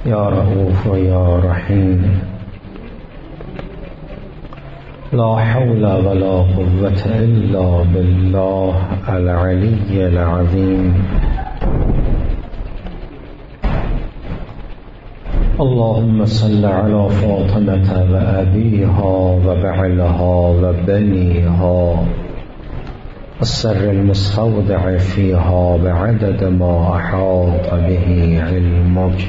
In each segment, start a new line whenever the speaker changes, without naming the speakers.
یا رؤوف و یا رحیم. لا حول ولا قوة الا بالله العلی العظیم. اللهم صل على فاطمة و ابیها و بعلها و بنیها السر المستودع فيها بعدد ما احاط به علمك.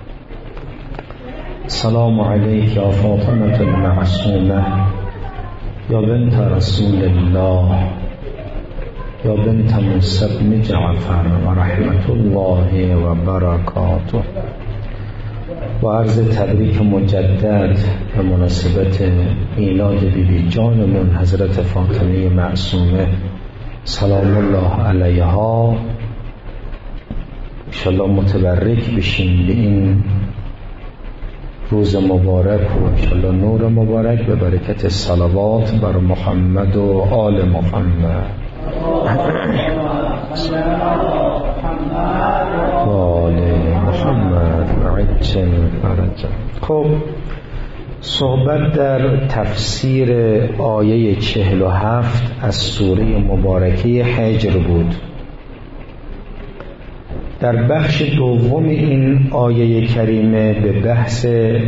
السلام عليك يا فاطمة المعصومة يا بنت رسول الله يا بنت موسى بن جعفر ورحمة الله وبركاته. با عرض تبریک مجدد به مناسبت میلاد بیبی جانمون حضرت فاطمه معصومه سلام الله علیها، انشاءالله متبرک بشیم به این روز مبارک و انشاءالله نور مبارک به برکت صلوات بر محمد و آل محمد و آل محمد و عجل فرجا. خب صحبت در تفسیر آیه 47 از سوره مبارکه حجر بود. در بخش دوم این آیه کریمه به بحث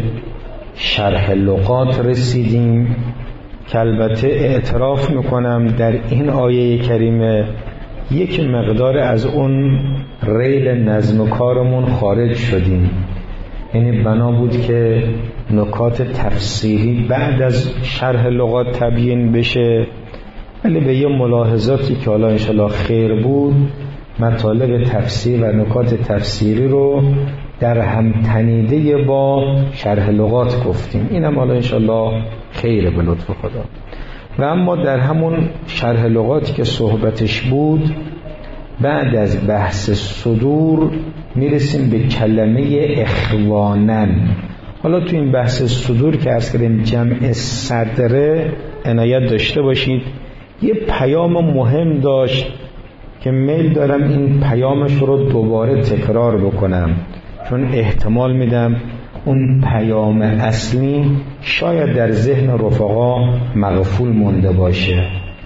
شرح لغات رسیدیم که البته اعتراف میکنم در این آیه کریمه یک مقدار از اون ریل نظم کارمون خارج شدیم، یعنی بنا بود که نکات تفسیری بعد از شرح لغات تبیین بشه، ولی به یه ملاحظاتی که حالا انشاءالله خیر بود مطالب تفسیر و نکات تفسیری رو در هم تنیده با شرح لغات گفتیم. اینم حالا انشاءالله خیره به لطف خدا. و اما در همون شرح لغاتی که صحبتش بود بعد از بحث صدور میرسیم به کلمه اخوانن. حالا تو این بحث صدور که عرض کردیم جمع صدره عنایت داشته باشید، یه پیام مهم داشت که میل دارم این پیامش رو دوباره تکرار بکنم، چون احتمال میدم اون پیام اصلی شاید در ذهن رفقا مغفول مونده باشه.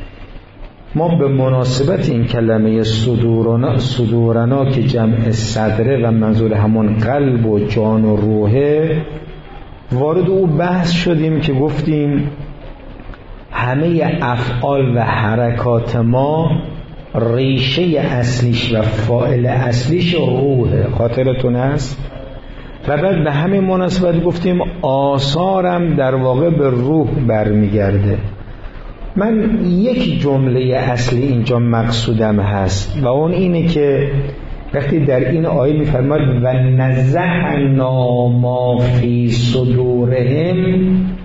ما به مناسبت این کلمه صدورنا که جمع صدره و منظور همون قلب و جان و روحه وارد او بحث شدیم که گفتیم همه افعال و حرکات ما ریشه اصلیش و فاعل اصلیش روحه، خاطرتون هست؟ و بعد به همین مناسبت گفتیم آثارم در واقع به روح برمیگرده. من یک جمله اصلی اینجا مقصودم هست و اون اینه که وقتی در این آیه میفرماد و نزعنا ما فی صدورهم،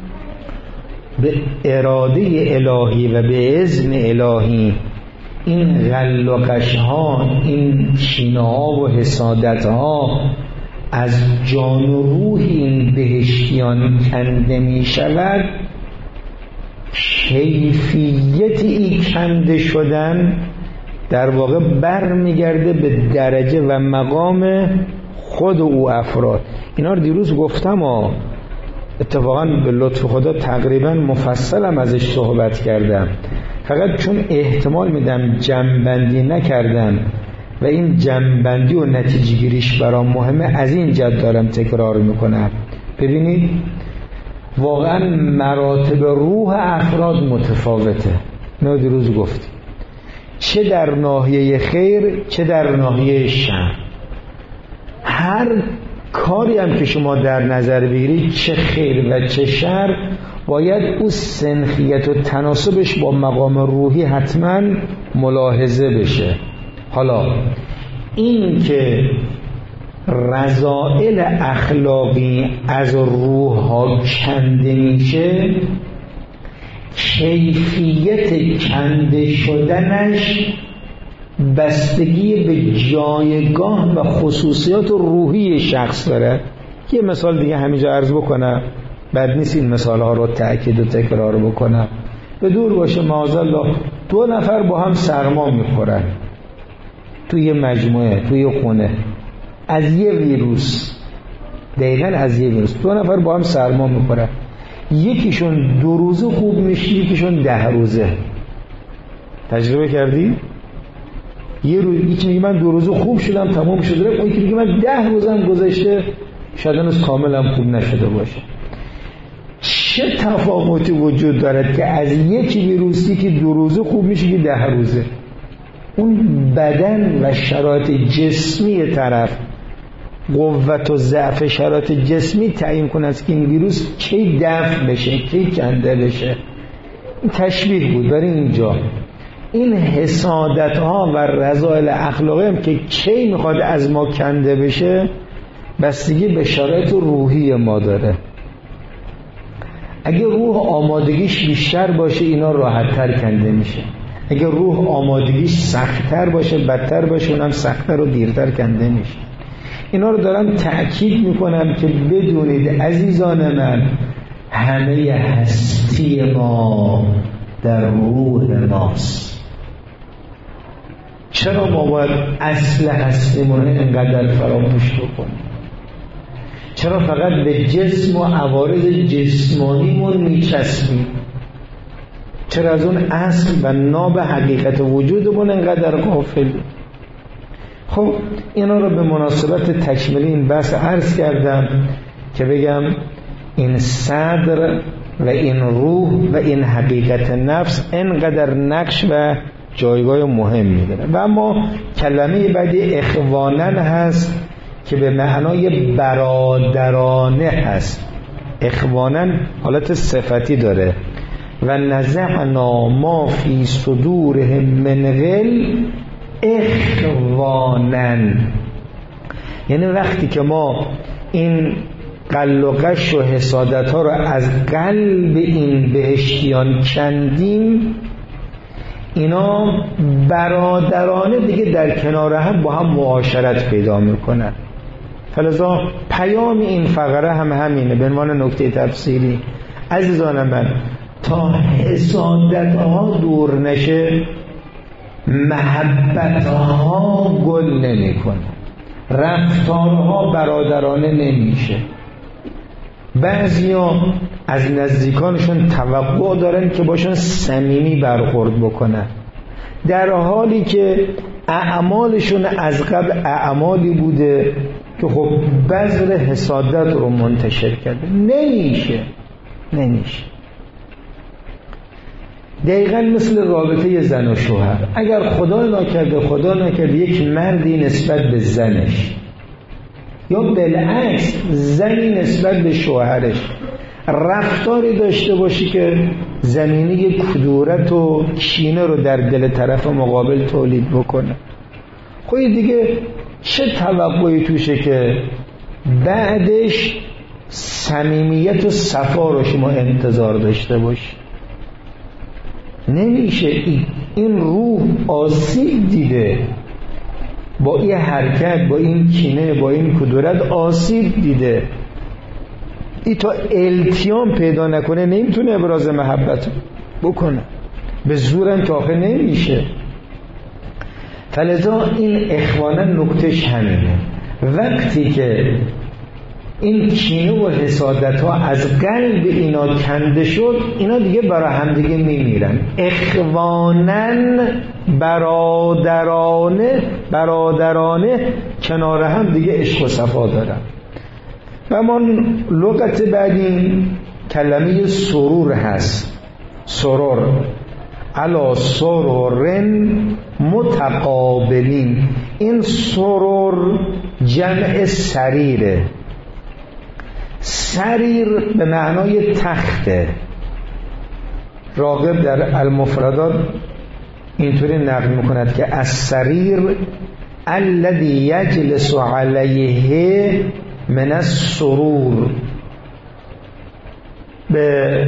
به اراده الهی و به اذن الهی این غل و قش ها، این کینه ها و حسادت ها از جان و روح این بهشتیان کنده می شود. کیفیت این کنده شدن در واقع بر میگرده به درجه و مقام خود او افراد. اینا رو دیروز گفتم اتفاقا به لطف خدا تقریبا مفصلم ازش صحبت کردم، فقط چون احتمال میدم جمع‌بندی نکردم و این جمع‌بندی و نتیجه گیریش برام مهمه، از این جهت دارم تکرار میکنم. ببینید واقعا مراتب روح افراد متفاوته، نه دیروز گفتیم، چه در ناحیه خیر چه در ناحیه شر. هر کاری هم که شما در نظر بگیرید چه خیر و چه شر باید او سنخیت و تناسبش با مقام روحی حتما ملاحظه بشه. حالا این که رذائل اخلاقی از روح ها کنده میشه، کیفیت کنده شدنش بستگی به جایگاه و خصوصیات روحی شخص داره. یه مثال دیگه همینجا عرض بکنم، بد نیست این مثال ها رو تأکید و تکرار بکنم. به دور باشه معاذالله 2 نفر با هم سرما میخورن توی مجموعه، توی خونه، از یه ویروس دقیقاً از یه ویروس. 2 نفر با هم سرما میخورن، یکیشون 2 روزه خوب میشه، یکیشون 10 روزه. تجربه کردی؟ یه روز یکی میگه من 2 روزه خوب شدم تمام شده، اون یکی میگه من 10 روزم گذشته شاید هنوز کاملا خوب نشده باشه. چه تفاوتی وجود دارد که از یک ویروسی که 2 روزه خوب میشه که 10 روزه؟ اون بدن و شرایط جسمی طرف، قوت و ضعف شرایط جسمی تعیین کنه است که این ویروس کی دفع بشه کی کنده بشه. این تشبیه بود برای اینجا. این حسادت ها و رذایل اخلاقی هم که کی میخواد از ما کنده بشه بستگی به شرایط روحی ما داره. اگه روح آمادگیش بیشتر باشه اینا راحت‌تر کنده میشه، اگه روح آمادگیش سخت‌تر باشه بدتر باشه اونم سخت‌تر و دیرتر کنده میشه. اینا رو دارم تأکید میکنم که بدونید عزیزان من، همه هستی ما در روح ماست. چرا ما باید اصل هستیمون اینقدر فراموش بکنیم؟ چرا فقط به جسم و عوارض جسمانیمون میچسبیم؟ چرا از اون اصل و ناب حقیقت وجودمون اینقدر غافلیم؟ خب اینا رو به مناسبت تکمیل این بحث عرض کردم که بگم این صدر و این روح و این حقیقت نفس اینقدر نقش و جایگاه مهم میداره. و اما کلمه بعدی اخوانن هست که به معنای برادرانه هست. اخوانن حالت صفتی داره. و نزعنا ما فی صدورهم من غل اخوانن، یعنی وقتی که ما این غل و غش و حسادت ها رو از قلب این بهشتیان کندیم، اینا برادرانه دیگه در کنار هم با هم معاشرت پیدا میکنن. فلذا پیام این فقره هم همینه به عنوان نکته تفسیری. عزیزان من، تا حسادت ها دور نشه محبت ها گل نمی کنه، رفتارها برادرانه نمیشه. بعضیا از نزدیکانشون توقع دارن که باشون صمیمی برخورد بکنن، در حالی که اعمالشون از قبل اعمالی بوده که خب بذر حسادت رو منتشر کرده. نمیشه. دقیقا مثل رابطه زن و شوهر. اگر خدا نکرده یک مردی نسبت به زنش یا بالعکس زنی نسبت به شوهرش رفتاری داشته باشی که زمینه کدورت و کینه رو در دل طرف مقابل تولید بکنه، خب دیگه چه توقعی توشه که بعدش صمیمیت و صفا رو شما انتظار داشته باشی؟ نمیشه. این روح آسیب دیده با این حرکت، با این کینه، با این کدورت آسیب دیده. این تا التیام پیدا نکنه نمیتونه ابراز محبت بکنه، به زورم که آخه نمیشه. فلذا این اخوانا نکتش همینه. وقتی که این کینه و حسادت ها از قلب اینا کنده شد، اینا دیگه برای هم دیگه میمیرن. اخوانن برادرانه کنار هم دیگه عشق و صفا دارن. و ما لغت بعدی کلمه سرور هست. سرور علا سرورن متقابلین. این سرور جمع سریره. سریر به معنای تخته. راغب در المفردات اینطوری نقل میکند که السریر الذی یجلس علیه من السرور. به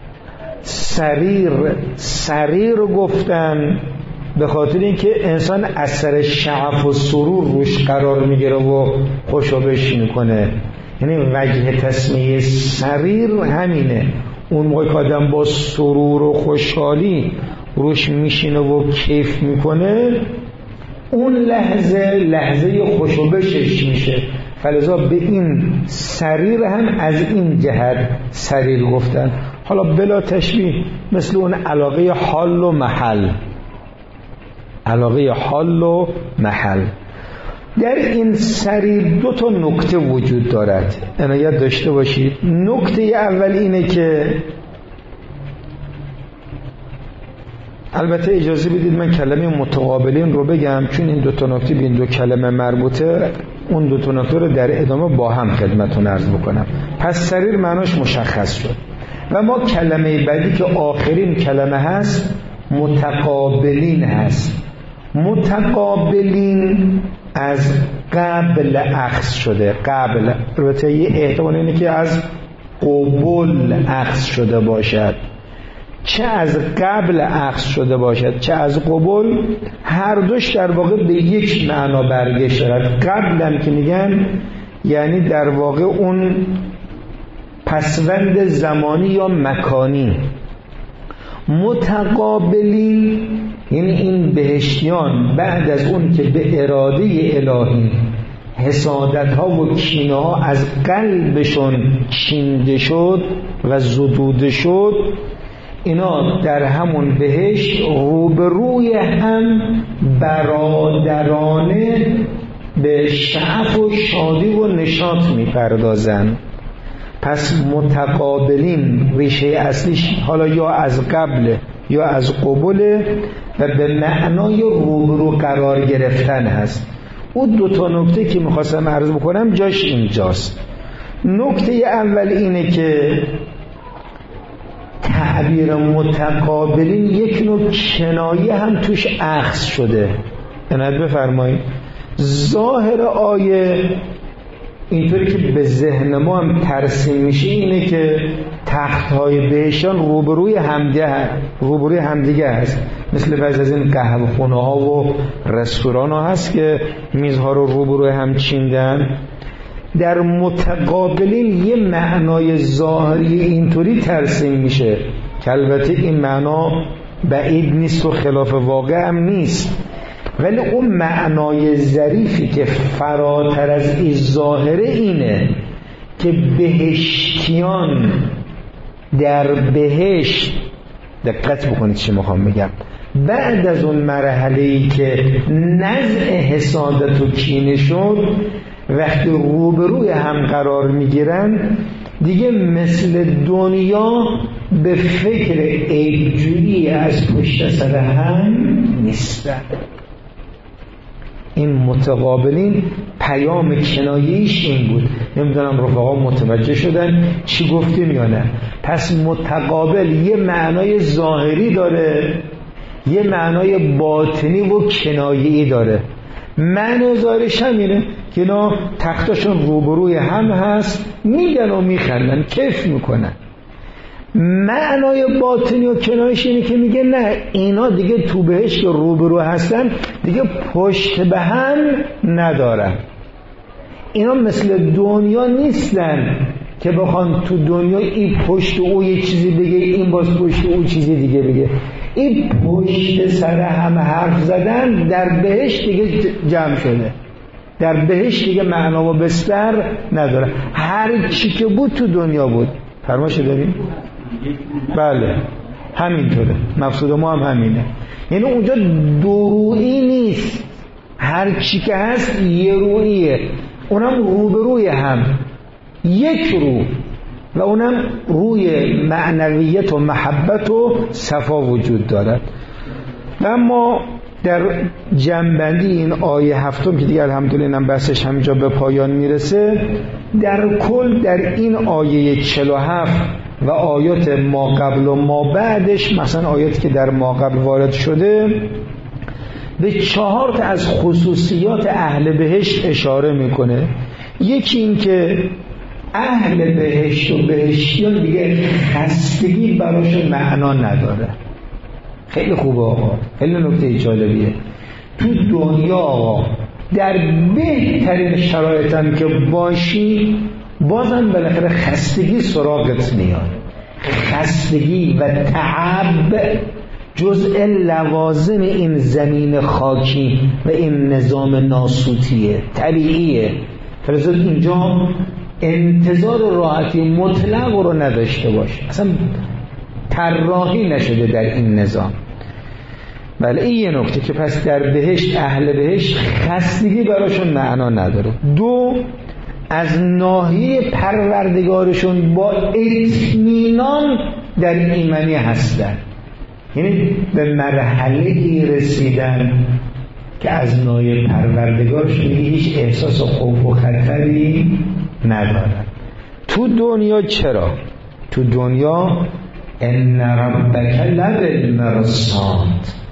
سریر گفتن به خاطر اینکه انسان اثر شعف و سرور روش قرار میگیره و خوشو میکنه. یعنی وجه تسمیه سریر همینه. اون موقع که آدم با سرور و خوشحالی روش میشینه و کیف میکنه، اون لحظه خوشوبشش میشه، فلذا به این سریر هم از این جهت سریر گفتن. حالا بلا تشبیه مثل اون علاقه حال و محل، علاقه حال و محل. در این سریر دو تا نکته وجود دارد، عنایت داشته باشید. نکته اول اینه که البته اجازه بدید من کلمه متقابلین رو بگم، چون این دو تا نکته به این دو کلمه مربوطه، اون دو تا نکته رو در ادامه با هم خدمتتون عرض بکنم. پس سریر معناش مشخص شد و ما کلمه بعدی که آخرین کلمه هست متقابلین هست. متقابلین از قبل اخذ شده، قبل، البته یه احتمال اینه که از قبول اخذ شده باشد، چه از قبل اخذ شده باشد چه از قبول، هر دوش در واقع به یک معنا برگشت دارد. قبل هم که میگن یعنی در واقع اون پسوند زمانی یا مکانی. متقابلین یعنی این بهشتیان بعد از اون که به اراده الهی حسادت ها و کینه ها از قلبشون چینده شد و زدوده شد، اینا در همون بهشت روبروی هم برادرانه به شعف و شادی و نشاط میپردازن. پس متقابلین ریشه اصلیش حالا یا از قبل یا از قبول و به معنای روبرو قرار گرفتن هست. اون دو تا نکته که میخواستم عرض بکنم جاش اینجاست. نکته اول اینه که تعبیر متقابلین یک نوع کنایه هم توش اخذ شده. عنایت بفرمایید. ظاهر آیه اینطوری که به ذهن ما هم ترسیم میشه اینه که تخت‌های بهشتیان روبروی همدیگه هست، مثل بعضی از این قهوه خونه ها و رستوران ها هست که میزها رو روبروی هم چیندن. در متقابلین یه معنای ظاهری اینطوری ترسیم میشه که البته این معنا بعید نیست و خلاف واقع هم نیست، ولی اون معنای ظریفی که فراتر از این ظاهره اینه که بهشتیان در بهشت، دقت بکنید چی میخوام بگم، بعد از اون مرحله‌ای که نزع حسادت و کینه شد، وقتی روبروی هم قرار میگیرن دیگه مثل دنیا به فکر عیب‌جویی از پشت سر هم نیستن. این متقابلین پیام کنایه‌ایش این بود. نمیدونم رفقا متوجه شدن چی گفتیم یا نه. پس متقابل یه معنای ظاهری داره، یه معنای باطنی و کنایه‌ای داره. معنی ظاهرش همینه که اینا تختاشون روبروی هم هست، میگن و میخندن، کیف میکنن. معنای باطنی و کنایش اینه که میگه نه، اینا دیگه تو بهشت که روبرو هستن دیگه پشت به هم ندارن. اینا مثل دنیا نیستن که بخوان تو دنیا این پشت او یه چیزی بگه، این باز پشت او چیزی دیگه بگه. این پشت سر هم حرف زدن در بهشت دیگه جمع شده، در بهشت دیگه معنا و بستر نداره. هر چی که بود تو دنیا بود. فرمایش داریم؟ بله همینطوره، مقصود ما هم همینه. یعنی اونجا دورویی نیست، هر چی که هست یه روییه، اونم روبروی هم یک رو، و اونم روی معنویت و محبت و صفا وجود دارد. و اما در جنبندی این آیه هفتم که دیگه الحمدلله بحثش همینجا به پایان میرسه، در کل در این آیه 47 و آیات ما قبل و ما بعدش، مثلا آیاتی که در ما قبل وارد شده، به 4 تا از خصوصیات اهل بهشت اشاره میکنه. یکی این که اهل بهشت و بهشتیان دیگه خستگی براشون معنا نداره. خیلی خوبه آقا، خیلی نکته جالبیه. تو دنیا آقا در بهترین شرایط هم که باشی، بازم بالاخره خستگی سراغت میاد. خستگی و تعب جزء لوازم این زمین خاکی و این نظام ناسوتیه، طبیعیه. فلذا اینجا انتظار راحتی مطلق رو نداشته باشه، اصلا طراحی نشده در این نظام. بله این یه نکته که پس در بهشت اهل بهشت خستگی براشون معنا نداره. دو، از ناحیه پروردگارشون با اطمینان در ایمنی هستن، یعنی به مرحله‌ای رسیدن که از ناحیه پروردگارشون هیچ احساس خوف و خطری ندارن. تو دنیا چرا؟ تو دنیا ان ربک لبالمرصاد،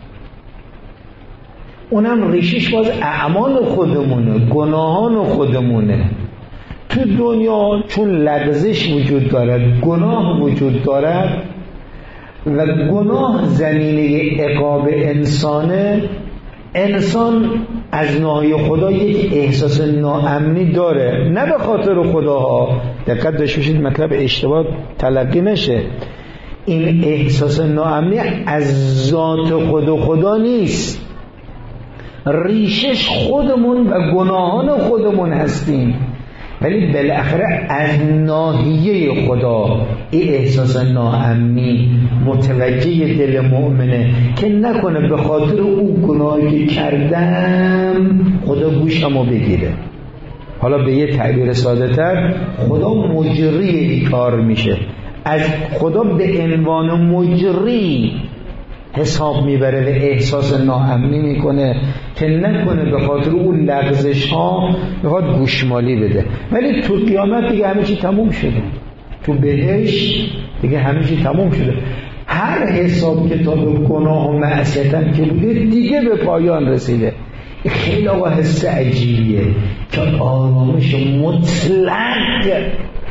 اونم ریشش باز اعمال خودمونه، گناهان خودمونه. تو دنیا چون لغزش وجود دارد، گناه وجود دارد و گناه زمینه عقاب انسانه، انسان از ناحیه خدا یک احساس ناامنی داره، نه به خاطر خداها، دقت داشته باشید مطلب اشتباه تلقی نشه. این احساس ناامنی از ذات خدا نیست، ریشش خودمون و گناهان خودمون هستیم، ولی بالاخره از ناحیه خدا این احساس ناامنی متوجه دل مؤمنه که نکنه به خاطر او گناهی که کردم خدا گوشمو بگیره. حالا به یه تعبیر ساده تر، خدا مجری کار میشه، از خدا به عنوان مجری حساب میبره و احساس ناامنی میکنه که نکنه به خاطر اون لغزش ها بخواد گوشمالی بده. ولی تو قیامت دیگه همه چی تموم شده، تو بهشت دیگه همه چی تموم شده، هر حساب کتاب گناه و معصیت هم که بوده دیگه به پایان رسیده. خیلی آقا حس عجیبیه که آرامش مطلق،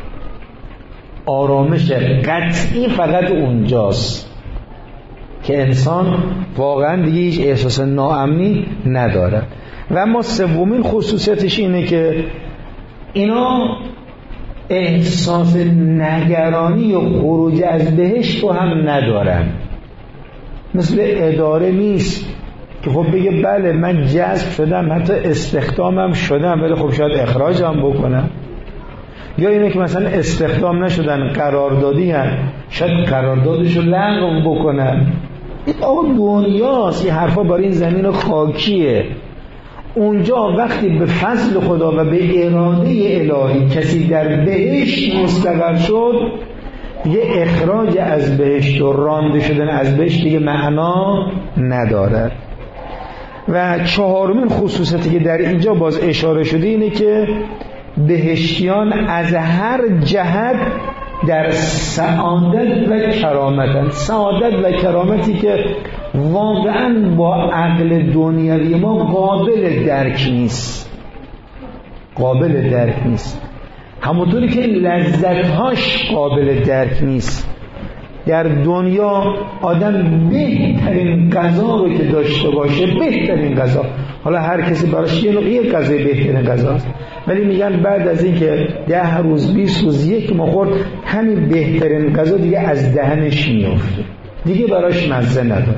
آرامش قطعی فقط اونجاست که انسان واقعا دیگه هیچ احساس ناامنی نداره. و اما سومین خصوصیتش اینه که اینا احساس نگرانی و خروج از بهشت رو هم ندارن. مثل اداره نیست که خب بگه بله من جذب شدم، حتی استخدامم شدم، ولی خب شاید اخراجم بکنم. یا اینه که مثلا استخدام نشدن، قراردادی هم، شاید قراردادشو لغو بکنن. این آقا دنیاست، این حرفا برای این زمین خاکیه. اونجا وقتی به فضل خدا و به اراده الهی کسی در بهشت مستقر شد، یه اخراج از بهشت و رانده شدن از بهشت دیگه معنا ندارد. و چهارمین خصوصیتی که در اینجا باز اشاره شده اینه که بهشتیان از هر جهت در سعادت و کرامتن. سعادت و کرامتی که واقعا با عقل دنیوی ما قابل درک نیست، قابل درک نیست، همونطوری که لذتهاش قابل درک نیست. در دنیا آدم بهترین غذا رو که داشته باشه، بهترین غذا، حالا هر کسی براش یه غذای بهترین غذاست، ولی میگن بعد از این که 10 روز 20 روز یک ماه خورد، همین بهترین غذا دیگه از دهنش میفته، دیگه براش مزه نداره.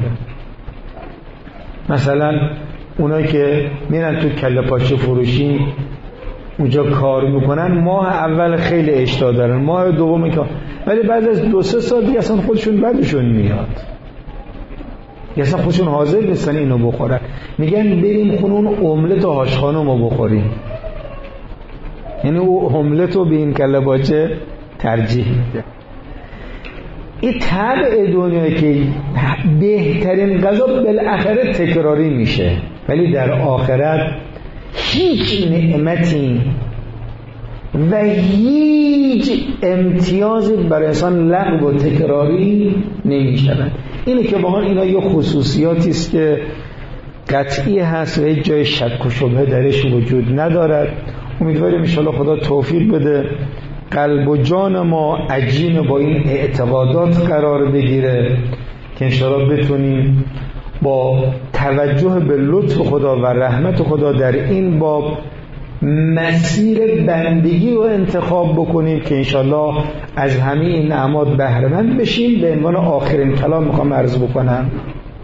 مثلا اونایی که میرن تو کله پاچه فروشی اونجا کار میکنن، ماه اول خیلی اشتها دارن، ماه دوم کار، ولی بعد از 2-3 سال دیگه اصلا خودشون بعدشون میاد، اصلا خودشون حاضر نیستن اینو بخورن. میگن بریم خونه اون املت و هاش خانمو بخوریم، یعنی او املت رو به این کله پاچه ترجیح میده. این طبع دنیایی که بهترین غذا بالاخره تکراری میشه، ولی در آخرت هیچ نعمتی و هیچ امتیازی برای انسان لغو و تکراری نمیشود. اینه که واقعا اینا یه خصوصیاتی است که قطعی هست و هیچ جای شک و شبهه درش وجود ندارد. امیدواریم ان شاءالله خدا توفیق بده قلب و جان ما عجین با این اعتقادات قرار بگیره که ان شاءالله بتونیم با توجه به لطف خدا و رحمت خدا در این باب مسیر بندگی رو انتخاب بکنیم که انشالله از همه این نعمات بهره مند بشیم. به عنوان آخرین کلام میخوام عرض بکنم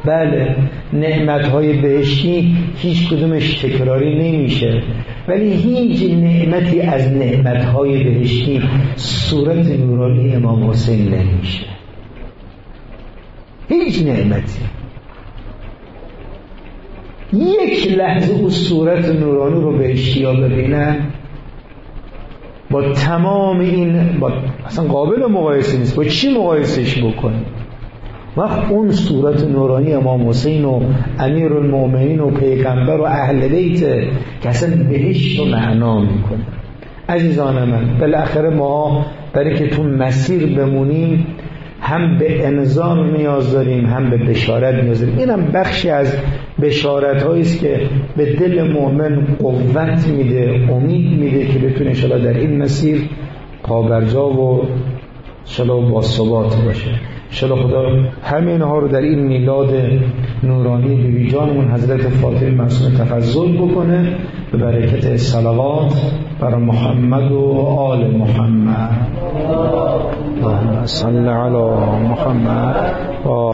بله نعمتهای بهشتی هیچ کدومش تکراری نمیشه، ولی هیچ نعمتی از نعمتهای بهشتی صورت نورانی امام حسین نمیشه. هیچ نعمتی یک لحظه او صورت نورانی رو بهشتی ها ببینن با تمام این اصلا قابل مقایسه نیست. با چی مقایسش بکنیم؟ وقت اون صورت نورانی امام حسین و امیرالمؤمنین و پیغمبر و اهل بیت که اصلا بهشت رو معنا میکنه. عزیزان من، بالاخره ما برای که تو مسیر بمونیم هم به انذار نیاز داریم، هم به بشارت نیاز داریم. اینم بخشی از بشارت هایی است که به دل مؤمن قوت میده، امید میده که بتونه انشاءالله در این مسیر پابرجا و انشاءالله با ثبات باشه. انشاءالله خدا همین ها رو در این میلاد نورانی بیبی جانمون حضرت فاطمه معصومه تفضل بکنه به برکت صلوات بر محمد و آل محمد. اللهم صل علی محمد.